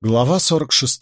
Глава 46.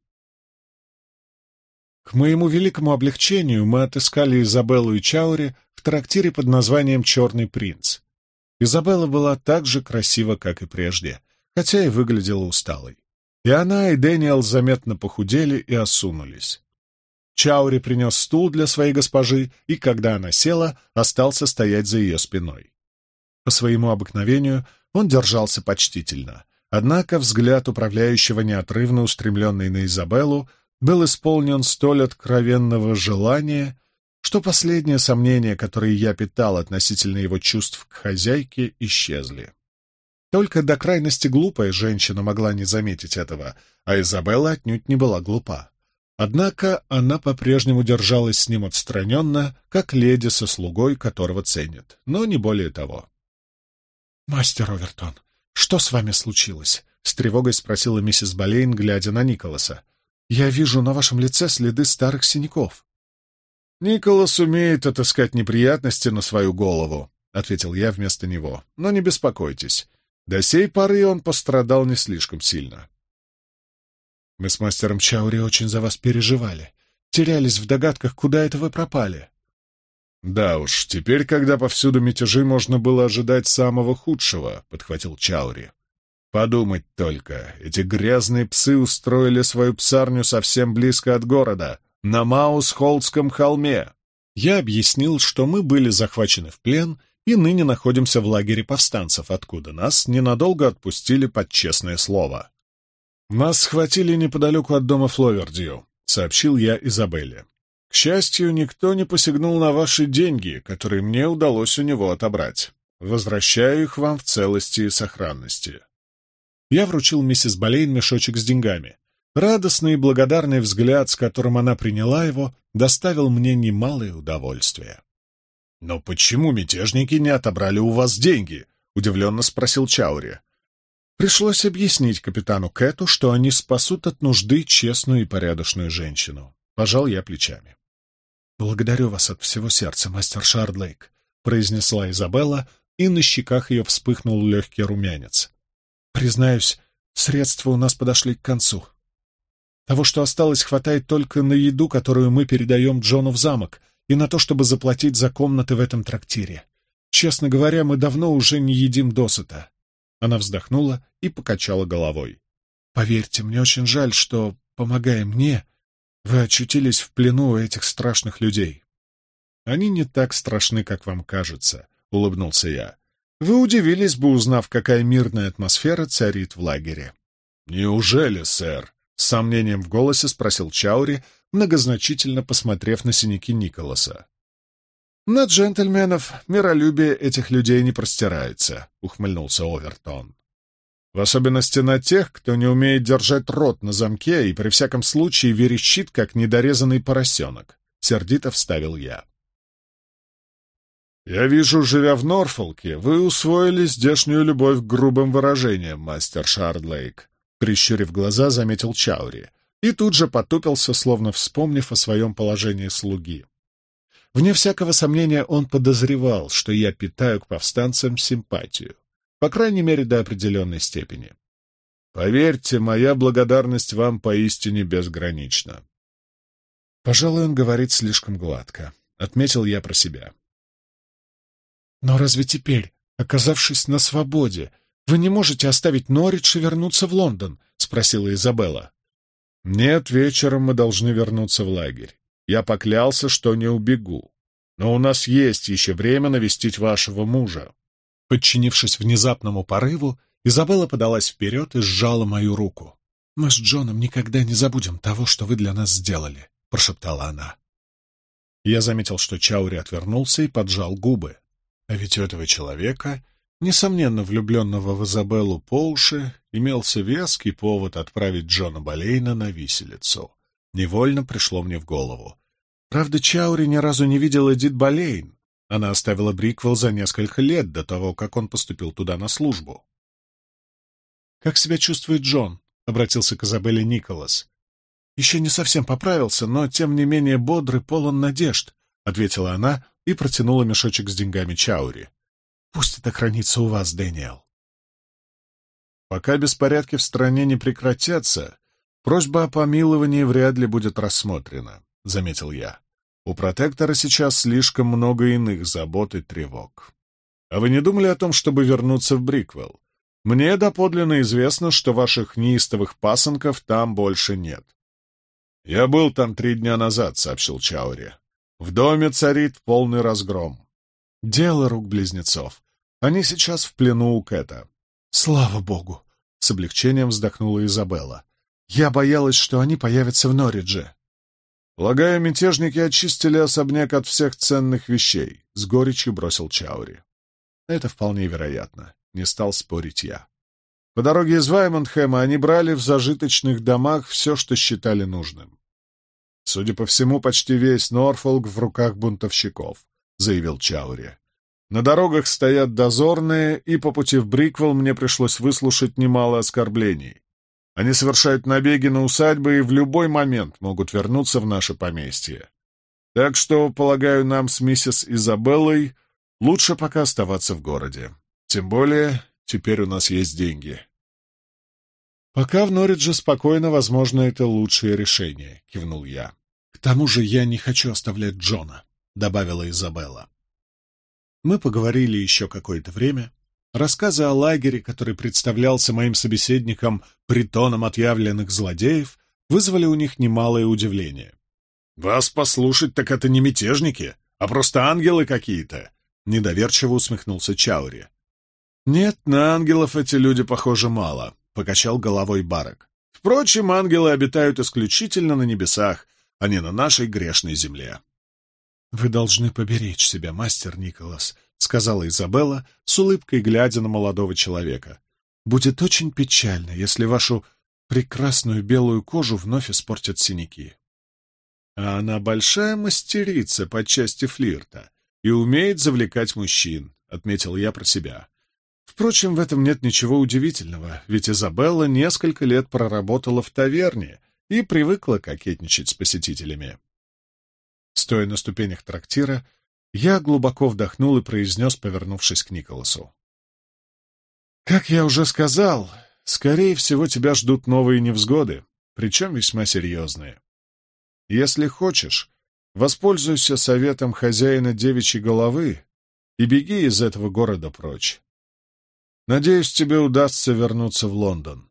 К моему великому облегчению мы отыскали Изабеллу и Чаури в трактире под названием «Черный принц». Изабелла была так же красива, как и прежде, хотя и выглядела усталой. И она, и Дэниел заметно похудели и осунулись. Чаури принес стул для своей госпожи, и, когда она села, остался стоять за ее спиной. По своему обыкновению он держался почтительно. Однако взгляд управляющего, неотрывно устремленный на Изабеллу, был исполнен столь откровенного желания, что последние сомнения, которые я питал относительно его чувств к хозяйке, исчезли. Только до крайности глупая женщина могла не заметить этого, а Изабелла отнюдь не была глупа. Однако она по-прежнему держалась с ним отстраненно, как леди со слугой, которого ценят, но не более того. «Мастер Овертон, что с вами случилось?» — с тревогой спросила миссис Болейн, глядя на Николаса. «Я вижу на вашем лице следы старых синяков». «Николас умеет отыскать неприятности на свою голову», — ответил я вместо него. «Но не беспокойтесь, до сей поры он пострадал не слишком сильно». «Мы с мастером Чаури очень за вас переживали, терялись в догадках, куда это вы пропали». «Да уж, теперь, когда повсюду мятежи, можно было ожидать самого худшего», — подхватил Чаури. «Подумать только, эти грязные псы устроили свою псарню совсем близко от города, на Маус-Холдском холме». Я объяснил, что мы были захвачены в плен и ныне находимся в лагере повстанцев, откуда нас ненадолго отпустили под честное слово. «Нас схватили неподалеку от дома Фловердью», — сообщил я Изабелле. «К счастью, никто не посягнул на ваши деньги, которые мне удалось у него отобрать. Возвращаю их вам в целости и сохранности». Я вручил миссис Болейн мешочек с деньгами. Радостный и благодарный взгляд, с которым она приняла его, доставил мне немалое удовольствие. «Но почему мятежники не отобрали у вас деньги?» — удивленно спросил Чаури. Пришлось объяснить капитану Кэту, что они спасут от нужды честную и порядочную женщину. Пожал я плечами. «Благодарю вас от всего сердца, мастер Шардлейк», — произнесла Изабелла, и на щеках ее вспыхнул легкий румянец. «Признаюсь, средства у нас подошли к концу. Того, что осталось, хватает только на еду, которую мы передаем Джону в замок, и на то, чтобы заплатить за комнаты в этом трактире. Честно говоря, мы давно уже не едим досыта». Она вздохнула и покачала головой. «Поверьте, мне очень жаль, что, помогая мне, вы очутились в плену у этих страшных людей». «Они не так страшны, как вам кажется», — улыбнулся я. «Вы удивились бы, узнав, какая мирная атмосфера царит в лагере». «Неужели, сэр?» — с сомнением в голосе спросил Чаури, многозначительно посмотрев на синяки Николаса. «На джентльменов миролюбие этих людей не простирается», — ухмыльнулся Овертон. «В особенности на тех, кто не умеет держать рот на замке и при всяком случае верещит, как недорезанный поросенок», — сердито вставил я. «Я вижу, живя в Норфолке, вы усвоили здешнюю любовь к грубым выражениям, мастер Шардлейк», — прищурив глаза, заметил Чаури, и тут же потупился, словно вспомнив о своем положении слуги. Вне всякого сомнения, он подозревал, что я питаю к повстанцам симпатию, по крайней мере, до определенной степени. «Поверьте, моя благодарность вам поистине безгранична». «Пожалуй, он говорит слишком гладко», — отметил я про себя. «Но разве теперь, оказавшись на свободе, вы не можете оставить Норвич и вернуться в Лондон?» — спросила Изабелла. «Нет, вечером мы должны вернуться в лагерь. Я поклялся, что не убегу. Но у нас есть еще время навестить вашего мужа». Подчинившись внезапному порыву, Изабелла подалась вперед и сжала мою руку. «Мы с Джоном никогда не забудем того, что вы для нас сделали», — прошептала она. Я заметил, что Чаури отвернулся и поджал губы. А ведь у этого человека, несомненно влюбленного в Изабеллу по уши, имелся веский повод отправить Джона Болейна на виселицу. Невольно пришло мне в голову. Правда, Чаури ни разу не видел Эдит Болейн. Она оставила Бриквелл за несколько лет до того, как он поступил туда на службу. «Как себя чувствует Джон?» — обратился к Изабелле Николас. «Еще не совсем поправился, но, тем не менее, бодрый, полон надежд», — ответила она и протянула мешочек с деньгами Чаури. «Пусть это хранится у вас, Дэниел». Пока беспорядки в стране не прекратятся, просьба о помиловании вряд ли будет рассмотрена, — заметил я. У протектора сейчас слишком много иных забот и тревог. А вы не думали о том, чтобы вернуться в Бриквелл? Мне доподлинно известно, что ваших неистовых пасынков там больше нет. Я был там 3 дня назад, — сообщил Чаури. В доме царит полный разгром. Дело рук близнецов. Они сейчас в плену у Кэта. Слава богу! — с облегчением вздохнула Изабелла. Я боялась, что они появятся в Норридже. Полагаю, мятежники очистили особняк от всех ценных вещей, — с горечью бросил Чаури. Это вполне вероятно, — не стал спорить я. По дороге из Ваймондхэма они брали в зажиточных домах все, что считали нужным. Судя по всему, почти весь Норфолк в руках бунтовщиков, — заявил Чаури. На дорогах стоят дозорные, и по пути в Бриквелл мне пришлось выслушать немало оскорблений. Они совершают набеги на усадьбы и в любой момент могут вернуться в наше поместье. Так что, полагаю, нам с миссис Изабеллой лучше пока оставаться в городе. Тем более, теперь у нас есть деньги. Пока в Норридже спокойно, возможно, это лучшее решение, — кивнул я. К тому же я не хочу оставлять Джона, — добавила Изабелла. Мы поговорили еще какое-то время. Рассказы о лагере, который представлялся моим собеседником притоном отъявленных злодеев, вызвали у них немалое удивление. «Вас послушать, так это не мятежники, а просто ангелы какие-то!» — недоверчиво усмехнулся Чаури. «Нет, на ангелов эти люди, похоже, мало», — покачал головой Барак. «Впрочем, ангелы обитают исключительно на небесах, а не на нашей грешной земле». «Вы должны поберечь себя, мастер Николас», — сказала Изабелла, с улыбкой глядя на молодого человека. «Будет очень печально, если вашу прекрасную белую кожу вновь испортят синяки». «А она большая мастерица по части флирта и умеет завлекать мужчин», — отметил я про себя. Впрочем, в этом нет ничего удивительного, ведь Изабелла несколько лет проработала в таверне и привыкла кокетничать с посетителями. Стоя на ступенях трактира, я глубоко вдохнул и произнес, повернувшись к Николасу. «Как я уже сказал, скорее всего, тебя ждут новые невзгоды, причем весьма серьезные. Если хочешь, воспользуйся советом хозяина девичьей головы и беги из этого города прочь. Надеюсь, тебе удастся вернуться в Лондон».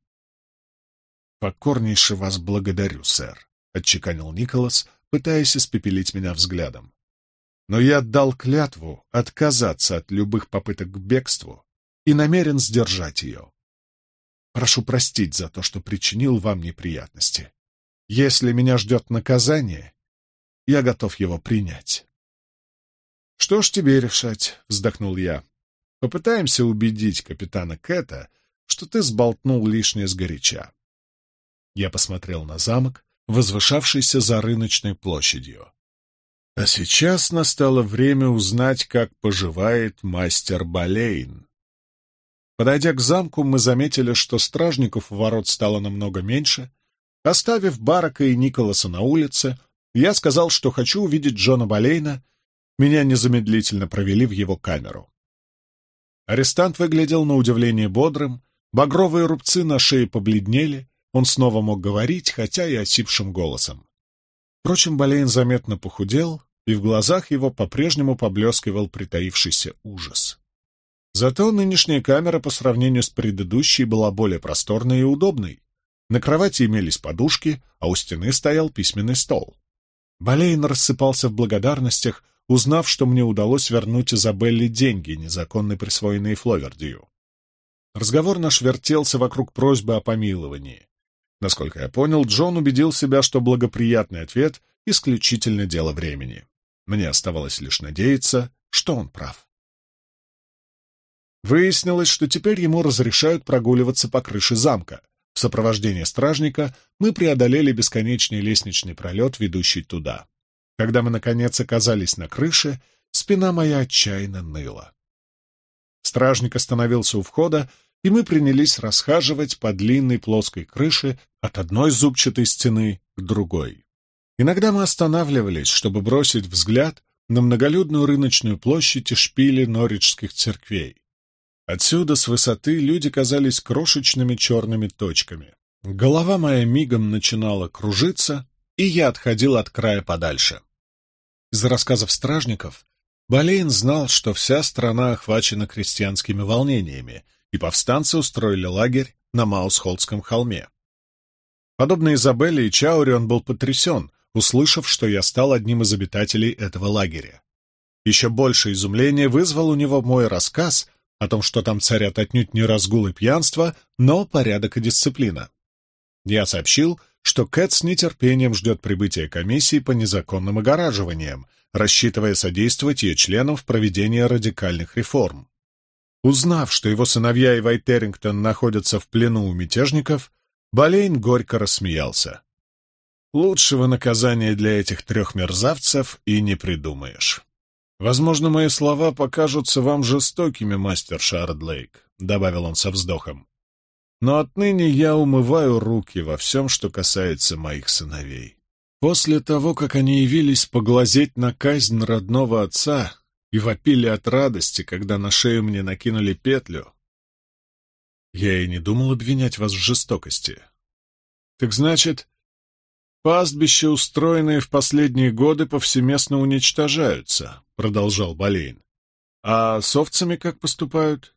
«Покорнейше вас благодарю, сэр», — отчеканил Николас, пытаясь испепелить меня взглядом. «Но я дал клятву отказаться от любых попыток к бегству и намерен сдержать ее. Прошу простить за то, что причинил вам неприятности. Если меня ждет наказание, я готов его принять». «Что ж тебе решать?» — вздохнул я. «Попытаемся убедить капитана Кэта, что ты сболтнул лишнее сгоряча». Я посмотрел на замок, возвышавшийся за рыночной площадью. А сейчас настало время узнать, как поживает мастер Болейн. Подойдя к замку, мы заметили, что стражников у ворот стало намного меньше. Оставив Барака и Николаса на улице, я сказал, что хочу увидеть Джона Болейна. Меня незамедлительно провели в его камеру. Арестант выглядел на удивление бодрым, багровые рубцы на шее побледнели, он снова мог говорить, хотя и осипшим голосом. Впрочем, Болейн заметно похудел, и в глазах его по-прежнему поблескивал притаившийся ужас. Зато нынешняя камера по сравнению с предыдущей была более просторной и удобной. На кровати имелись подушки, а у стены стоял письменный стол. Болейн рассыпался в благодарностях, узнав, что мне удалось вернуть Изабелле деньги, незаконно присвоенные Фловердию. Разговор наш вертелся вокруг просьбы о помиловании. Насколько я понял, Джон убедил себя, что благоприятный ответ — исключительно дело времени. Мне оставалось лишь надеяться, что он прав. Выяснилось, что теперь ему разрешают прогуливаться по крыше замка. В сопровождении стражника мы преодолели бесконечный лестничный пролет, ведущий туда. Когда мы, наконец, оказались на крыше, спина моя отчаянно ныла. Стражник остановился у входа, и мы принялись расхаживать по длинной плоской крыше от одной зубчатой стены к другой. Иногда мы останавливались, чтобы бросить взгляд на многолюдную рыночную площадь и шпили норриджских церквей. Отсюда, с высоты, люди казались крошечными черными точками. Голова моя мигом начинала кружиться, и я отходил от края подальше. Из рассказов стражников Болейн знал, что вся страна охвачена крестьянскими волнениями, и повстанцы устроили лагерь на Маусхолдском холме. Подобно Изабелле и Чауре, он был потрясен, услышав, что я стал одним из обитателей этого лагеря. Еще больше изумления вызвал у него мой рассказ о том, что там царят отнюдь не разгул и пьянство, но порядок и дисциплина. Я сообщил, что Кэт с нетерпением ждет прибытия комиссии по незаконным огораживаниям, рассчитывая содействовать ее членам в проведении радикальных реформ. Узнав, что его сыновья и Вайтерингтон находятся в плену у мятежников, Болейн горько рассмеялся. «Лучшего наказания для этих трех мерзавцев и не придумаешь. Возможно, мои слова покажутся вам жестокими, мастер Шардлейк», — добавил он со вздохом. «Но отныне я умываю руки во всем, что касается моих сыновей. После того, как они явились поглазеть на казнь родного отца и вопили от радости, когда на шею мне накинули петлю, я и не думал обвинять вас в жестокости. Так значит, пастбища, устроенные в последние годы, повсеместно уничтожаются», — продолжал Болейн. «А с овцами как поступают?»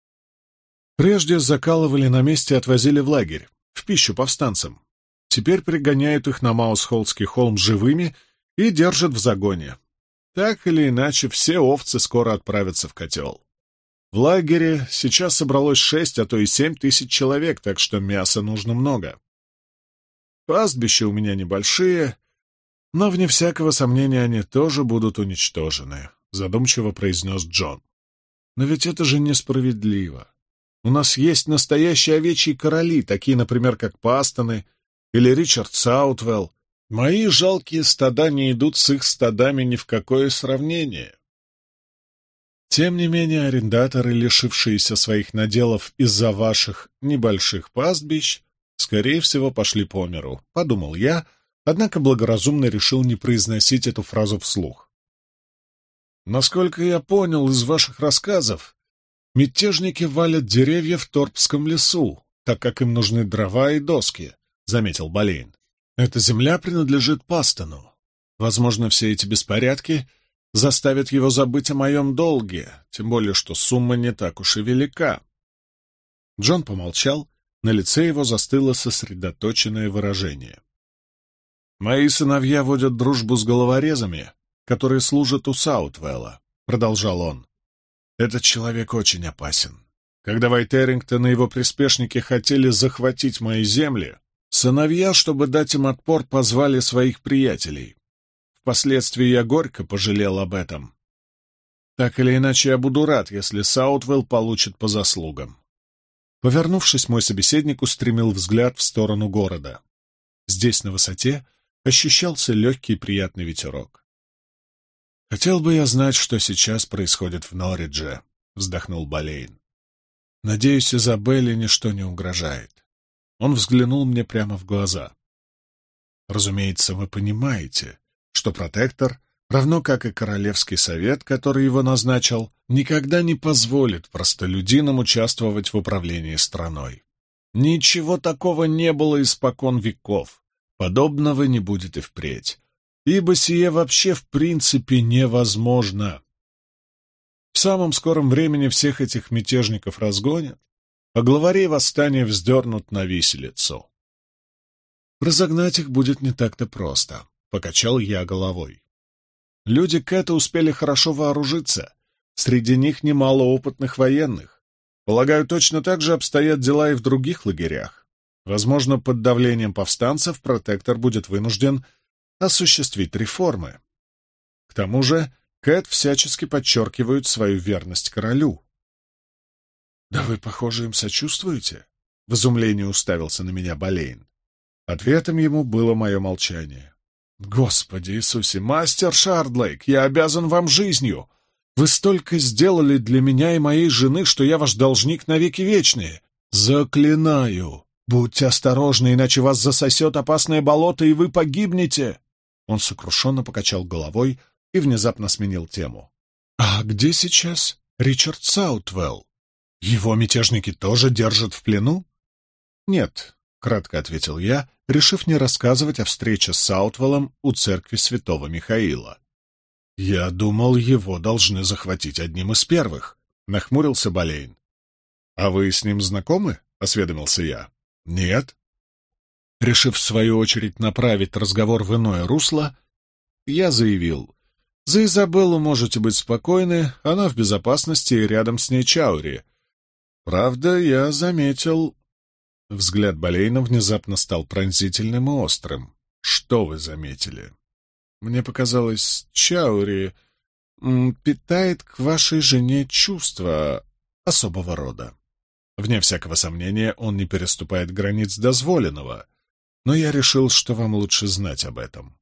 «Прежде закалывали на месте и отвозили в лагерь, в пищу повстанцам. Теперь пригоняют их на Маусхолдский холм живыми и держат в загоне. Так или иначе, все овцы скоро отправятся в котел. В лагере сейчас собралось 6, а то и 7 тысяч человек, так что мяса нужно много. Пастбища у меня небольшие, но, вне всякого сомнения, они тоже будут уничтожены», — задумчиво произнес Джон. «Но ведь это же несправедливо. У нас есть настоящие овечьи короли, такие, например, как Пастоны или Ричард Саутвелл. Мои жалкие стада не идут с их стадами ни в какое сравнение. Тем не менее, арендаторы, лишившиеся своих наделов из-за ваших небольших пастбищ, скорее всего, пошли по миру», — подумал я, однако благоразумно решил не произносить эту фразу вслух. «Насколько я понял из ваших рассказов, мятежники валят деревья в Торпском лесу, так как им нужны дрова и доски», — заметил Болейн. «Эта земля принадлежит Пастону. Возможно, все эти беспорядки заставят его забыть о моем долге, тем более что сумма не так уж и велика». Джон помолчал, на лице его застыло сосредоточенное выражение. «Мои сыновья водят дружбу с головорезами, которые служат у Саутвелла», — продолжал он. «Этот человек очень опасен. Когда Вайтерингтон и его приспешники хотели захватить мои земли, сыновья, чтобы дать им отпор, позвали своих приятелей. Впоследствии я горько пожалел об этом. Так или иначе, я буду рад, если Саутвелл получит по заслугам». Повернувшись, мой собеседник устремил взгляд в сторону города. Здесь, на высоте, ощущался легкий приятный ветерок. «Хотел бы я знать, что сейчас происходит в Норридже», — вздохнул Болейн. «Надеюсь, Изабелле ничто не угрожает». Он взглянул мне прямо в глаза. «Разумеется, вы понимаете, что протектор, равно как и Королевский совет, который его назначил, никогда не позволит простолюдинам участвовать в управлении страной. Ничего такого не было испокон веков, подобного не будет и впредь, ибо сие вообще в принципе невозможно. В самом скором времени всех этих мятежников разгонят, а главарей восстания вздернут на виселицу. Разогнать их будет не так-то просто», — покачал я головой. «Люди Кэта успели хорошо вооружиться, среди них немало опытных военных. Полагаю, точно так же обстоят дела и в других лагерях. Возможно, под давлением повстанцев протектор будет вынужден осуществить реформы. К тому же Кэт всячески подчеркивает свою верность королю». «Да вы, похоже, им сочувствуете?» — в изумлении уставился на меня Болейн. Ответом ему было мое молчание. «Господи Иисусе, мастер Шардлейк, я обязан вам жизнью! Вы столько сделали для меня и моей жены, что я ваш должник навеки вечные! Заклинаю! Будьте осторожны, иначе вас засосет опасное болото, и вы погибнете!» Он сокрушенно покачал головой и внезапно сменил тему. «А где сейчас Ричард Саутвелл?» Его мятежники тоже держат в плену? Нет, — кратко ответил я, решив не рассказывать о встрече с Саутвеллом у церкви святого Михаила. «Я думал, его должны захватить одним из первых», — нахмурился Болейн. «А вы с ним знакомы?» — осведомился я. «Нет». Решив, в свою очередь, направить разговор в иное русло, я заявил: «За Изабеллу можете быть спокойны, она в безопасности и рядом с ней Чаури. Правда, я заметил...» Взгляд Болейна внезапно стал пронзительным и острым. «Что вы заметили?» «Мне показалось, Чаури питает к вашей жене чувства особого рода. Вне всякого сомнения, он не переступает границ дозволенного, но я решил, что вам лучше знать об этом».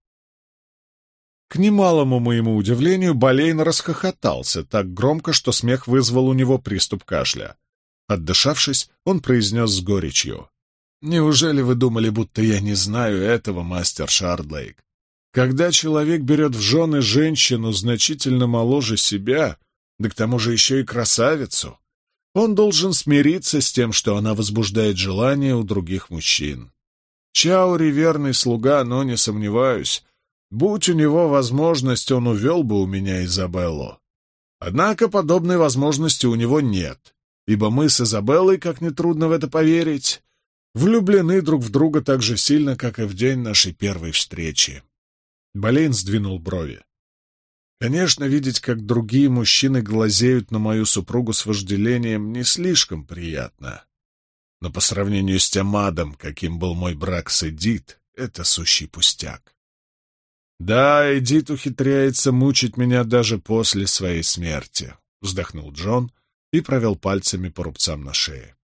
К немалому моему удивлению, Болейн расхохотался так громко, что смех вызвал у него приступ кашля. Отдышавшись, он произнес с горечью: «Неужели вы думали, будто я не знаю этого, мастер Шардлейк? Когда человек берет в жены женщину значительно моложе себя, да к тому же еще и красавицу, он должен смириться с тем, что она возбуждает желание у других мужчин. Чаури — верный слуга, но, не сомневаюсь, будь у него возможность, он увел бы у меня Изабеллу. Однако подобной возможности у него нет, ибо мы с Изабеллой, как нетрудно в это поверить, влюблены друг в друга так же сильно, как и в день нашей первой встречи». Болейн сдвинул брови. «Конечно, видеть, как другие мужчины глазеют на мою супругу с вожделением, не слишком приятно. Но по сравнению с тем адом, каким был мой брак с Эдит, это сущий пустяк. Да, Эдит ухитряется мучить меня даже после своей смерти», — вздохнул Джон и провел пальцами по рубцам на шее.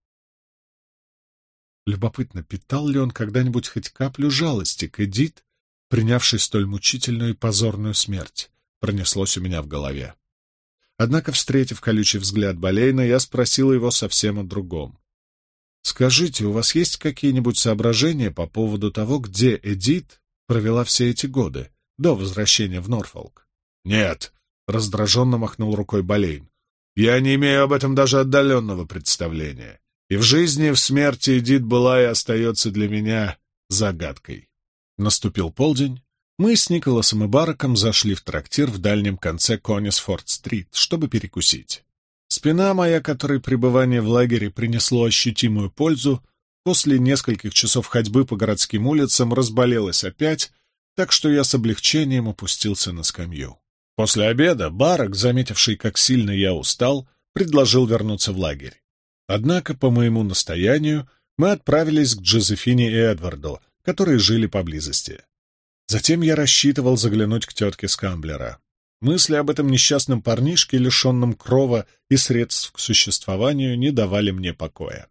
Любопытно, питал ли он когда-нибудь хоть каплю жалости к Эдит, принявшей столь мучительную и позорную смерть, пронеслось у меня в голове. Однако, встретив колючий взгляд Болейна, я спросил его совсем о другом. «Скажите, у вас есть какие-нибудь соображения по поводу того, где Эдит провела все эти годы, до возвращения в Норфолк?» «Нет», — раздраженно махнул рукой Болейн. «Я не имею об этом даже отдаленного представления. И в жизни, и в смерти Эдит была и остается для меня загадкой». Наступил полдень. Мы с Николасом и Бараком зашли в трактир в дальнем конце Коннисфорд-стрит, чтобы перекусить. Спина моя, которой пребывание в лагере принесло ощутимую пользу, после нескольких часов ходьбы по городским улицам разболелась опять, так что я с облегчением опустился на скамью. После обеда Барак, заметивший, как сильно я устал, предложил вернуться в лагерь. Однако, по моему настоянию, мы отправились к Джозефине и Эдварду, которые жили поблизости. Затем я рассчитывал заглянуть к тетке Скамблера. Мысли об этом несчастном парнишке, лишенном крова и средств к существованию, не давали мне покоя.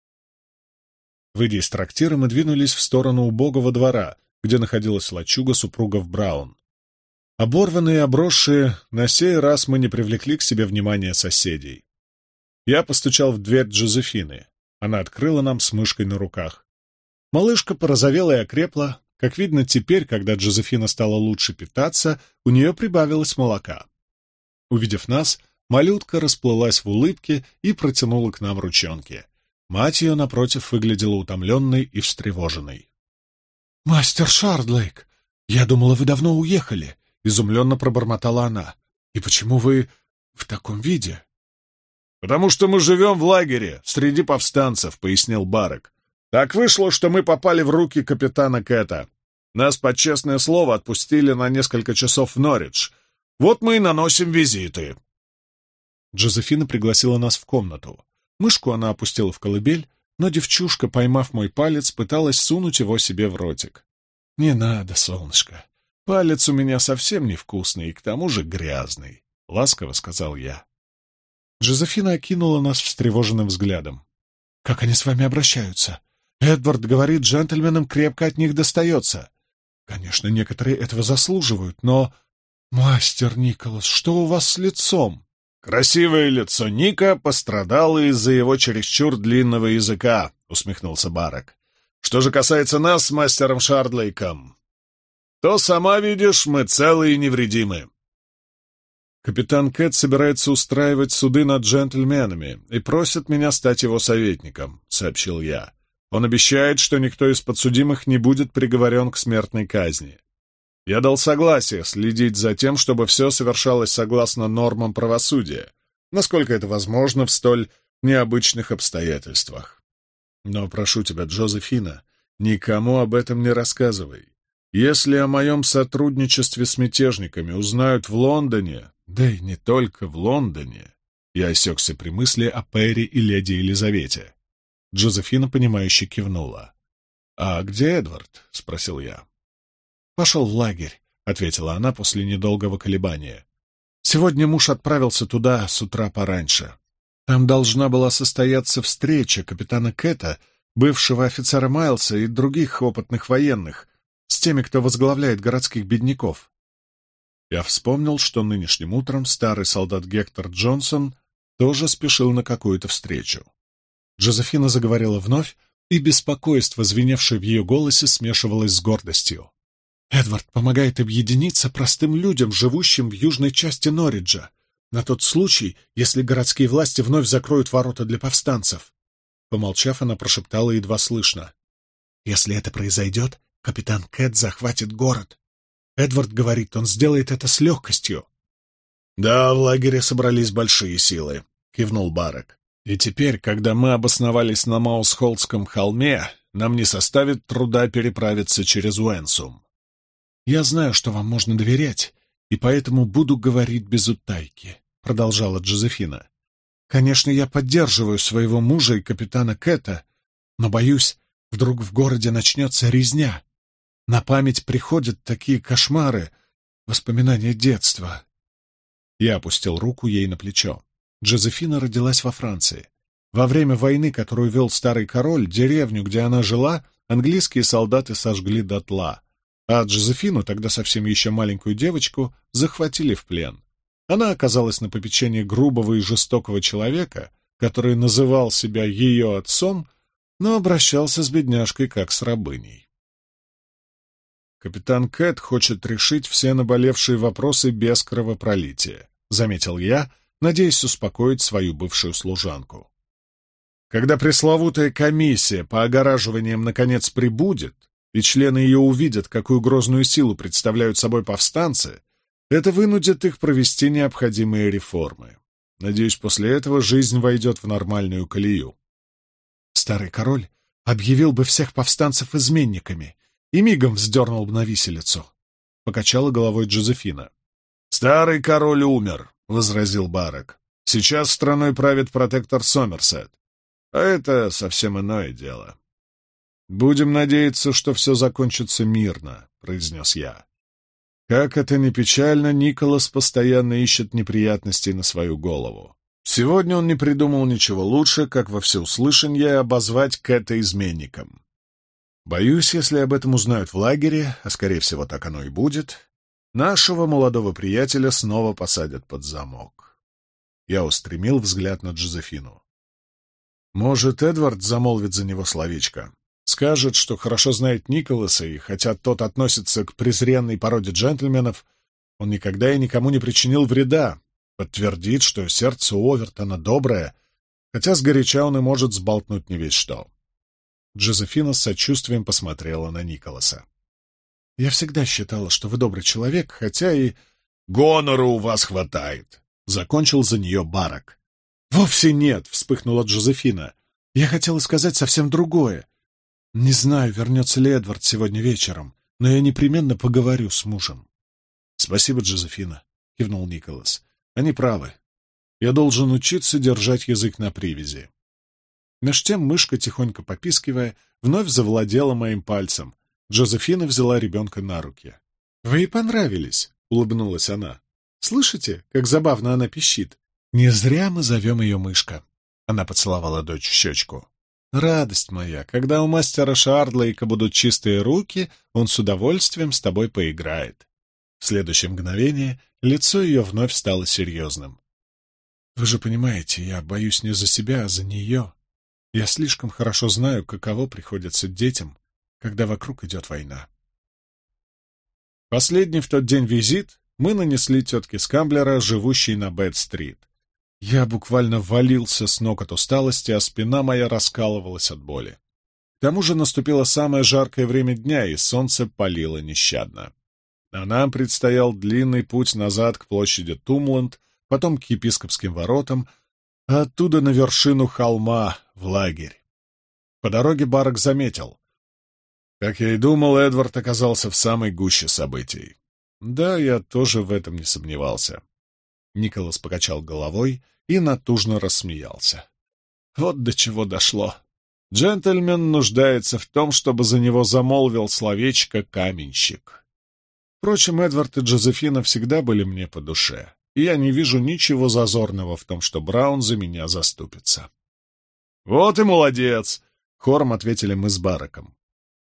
Выйдя из трактира, мы двинулись в сторону убогого двора, где находилась лачуга супругов Браун. Оборванные и обросшие, на сей раз мы не привлекли к себе внимания соседей. Я постучал в дверь Джозефины. Она открыла нам с мышкой на руках. Малышка порозовела и окрепла. Как видно, теперь, когда Джозефина стала лучше питаться, у нее прибавилось молока. Увидев нас, малютка расплылась в улыбке и протянула к нам ручонки. Мать ее, напротив, выглядела утомленной и встревоженной. «Мастер Шардлейк, я думала, вы давно уехали», — изумленно пробормотала она. «И почему вы в таком виде?» «Потому что мы живем в лагере, среди повстанцев», — пояснил Барак. «Так вышло, что мы попали в руки капитана Кэта. Нас, под честное слово, отпустили на несколько часов в Норридж. Вот мы и наносим визиты». Джозефина пригласила нас в комнату. Мышку она опустила в колыбель, но девчушка, поймав мой палец, пыталась сунуть его себе в ротик. «Не надо, солнышко. Палец у меня совсем невкусный и к тому же грязный», — ласково сказал я. Джозефина окинула нас встревоженным взглядом. «Как они с вами обращаются? Эдвард говорит, джентльменам крепко от них достается. Конечно, некоторые этого заслуживают, но... Мастер Николас, что у вас с лицом?» «Красивое лицо Ника пострадало из-за его чересчур длинного языка», — усмехнулся Барак. «Что же касается нас с мастером Шардлейком, то, сама видишь, мы целы и невредимы». Капитан Кэт собирается устраивать суды над джентльменами и просит меня стать его советником», — сообщил я. «Он обещает, что никто из подсудимых не будет приговорен к смертной казни. Я дал согласие следить за тем, чтобы все совершалось согласно нормам правосудия, насколько это возможно в столь необычных обстоятельствах. Но прошу тебя, Джозефина, никому об этом не рассказывай. Если о моем сотрудничестве с мятежниками узнают в Лондоне, да и не только в Лондоне...» Я осекся при мысли о Перри и леди Елизавете. Джозефина, понимающе кивнула. «А где Эдвард?» — спросил я. «Пошел в лагерь», — ответила она после недолгого колебания. «Сегодня муж отправился туда с утра пораньше. Там должна была состояться встреча капитана Кэта, бывшего офицера Майлса и других опытных военных, с теми, кто возглавляет городских бедняков». Я вспомнил, что нынешним утром старый солдат Гектор Джонсон тоже спешил на какую-то встречу. Джозефина заговорила вновь, и беспокойство, звеневшее в ее голосе, смешивалось с гордостью. «Эдвард помогает объединиться простым людям, живущим в южной части Норриджа, на тот случай, если городские власти вновь закроют ворота для повстанцев». Помолчав, она прошептала едва слышно. «Если это произойдет, капитан Кэт захватит город. Эдвард говорит, он сделает это с легкостью». «Да, в лагере собрались большие силы», — кивнул Барак. «И теперь, когда мы обосновались на Маусхолдском холме, нам не составит труда переправиться через Уэнсум». «Я знаю, что вам можно доверять, и поэтому буду говорить без утайки», — продолжала Джозефина. «Конечно, я поддерживаю своего мужа и капитана Кэта, но, боюсь, вдруг в городе начнется резня. На память приходят такие кошмары, воспоминания детства». Я опустил руку ей на плечо. Джозефина родилась во Франции. Во время войны, которую вел старый король, деревню, где она жила, английские солдаты сожгли дотла, а Джозефину, тогда совсем еще маленькую девочку, захватили в плен. Она оказалась на попечении грубого и жестокого человека, который называл себя ее отцом, но обращался с бедняжкой как с рабыней. «Капитан Кэт хочет решить все наболевшие вопросы без кровопролития», — заметил я, надеясь успокоить свою бывшую служанку. «Когда пресловутая комиссия по огораживаниям наконец прибудет, и члены ее увидят, какую грозную силу представляют собой повстанцы, это вынудит их провести необходимые реформы. Надеюсь, после этого жизнь войдет в нормальную колею». «Старый король объявил бы всех повстанцев изменниками и мигом вздернул бы на виселицу», — покачала головой Джозефина. «Старый король умер», — возразил Барак. «Сейчас страной правит протектор Сомерсет, а это совсем иное дело». «Будем надеяться, что все закончится мирно», — произнес я. Как это ни печально, Николас постоянно ищет неприятностей на свою голову. Сегодня он не придумал ничего лучше, как во всеуслышанье обозвать Кэта изменником. Боюсь, если об этом узнают в лагере, а скорее всего так оно и будет, нашего молодого приятеля снова посадят под замок. Я устремил взгляд на Джозефину. Может, Эдвард замолвит за него словечко. Скажет, что хорошо знает Николаса, и хотя тот относится к презренной породе джентльменов, он никогда и никому не причинил вреда, подтвердит, что сердце у Овертона доброе, хотя сгоряча он и может сболтнуть не весь что. Джозефина с сочувствием посмотрела на Николаса. «Я всегда считала, что вы добрый человек, хотя и...» «Гонора у вас хватает», — закончил за нее Барак. «Вовсе нет», — вспыхнула Джозефина. «Я хотела сказать совсем другое. Не знаю, вернется ли Эдвард сегодня вечером, но я непременно поговорю с мужем». «Спасибо, Джозефина», — кивнул Николас. «Они правы. Я должен учиться держать язык на привязи». Меж тем мышка, тихонько попискивая, вновь завладела моим пальцем. Джозефина взяла ребенка на руки. «Вы ей понравились», — улыбнулась она. «Слышите, как забавно она пищит? Не зря мы зовем ее мышка». Она поцеловала дочь в щечку. «Радость моя, когда у мастера Шардлейка будут чистые руки, он с удовольствием с тобой поиграет». В следующее мгновение лицо ее вновь стало серьезным. «Вы же понимаете, я боюсь не за себя, а за нее. Я слишком хорошо знаю, каково приходится детям, когда вокруг идет война». Последний в тот день визит мы нанесли тетке Скамблера, живущей на Бэт-стрит. Я буквально валился с ног от усталости, а спина моя раскалывалась от боли. К тому же наступило самое жаркое время дня, и солнце палило нещадно. А нам предстоял длинный путь назад к площади Тумланд, потом к епископским воротам, а оттуда на вершину холма, в лагерь. По дороге Барак заметил. Как я и думал, Эдвард оказался в самой гуще событий. Да, я тоже в этом не сомневался. Николас покачал головой и натужно рассмеялся. Вот до чего дошло. Джентльмен нуждается в том, чтобы за него замолвил словечко каменщик. Впрочем, Эдвард и Джозефина всегда были мне по душе, и я не вижу ничего зазорного в том, что Браун за меня заступится. «Вот и молодец!» — хором ответили мы с Бараком.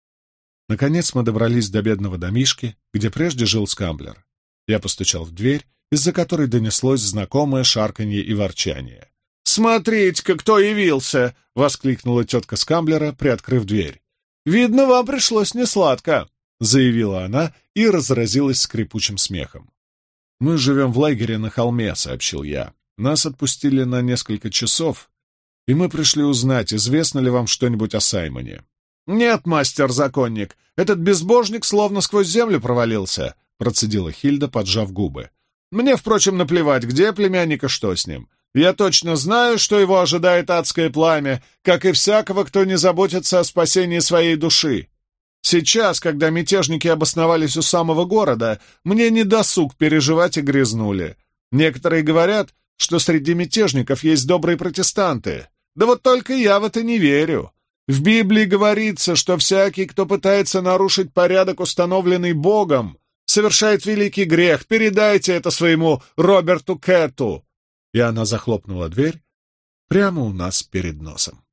Наконец мы добрались до бедного домишки, где прежде жил Скамблер. Я постучал в дверь, из-за которой донеслось знакомое шарканье и ворчание. «Смотрите-ка, кто явился!» — воскликнула тетка Скамблера, приоткрыв дверь. «Видно, вам пришлось несладко!» — заявила она и разразилась скрипучим смехом. «Мы живем в лагере на холме», — сообщил я. «Нас отпустили на несколько часов, и мы пришли узнать, известно ли вам что-нибудь о Саймоне». «Нет, мастер-законник, этот безбожник словно сквозь землю провалился», — процедила Хильда, поджав губы. «Мне, впрочем, наплевать, где племянник и что с ним. Я точно знаю, что его ожидает адское пламя, как и всякого, кто не заботится о спасении своей души. Сейчас, когда мятежники обосновались у самого города, мне не досуг переживать и грязнули. Некоторые говорят, что среди мятежников есть добрые протестанты. Да вот только я в это не верю. В Библии говорится, что всякий, кто пытается нарушить порядок, установленный Богом, совершает великий грех. Передайте это своему Роберту Кэтту». И она захлопнула дверь прямо у нас перед носом.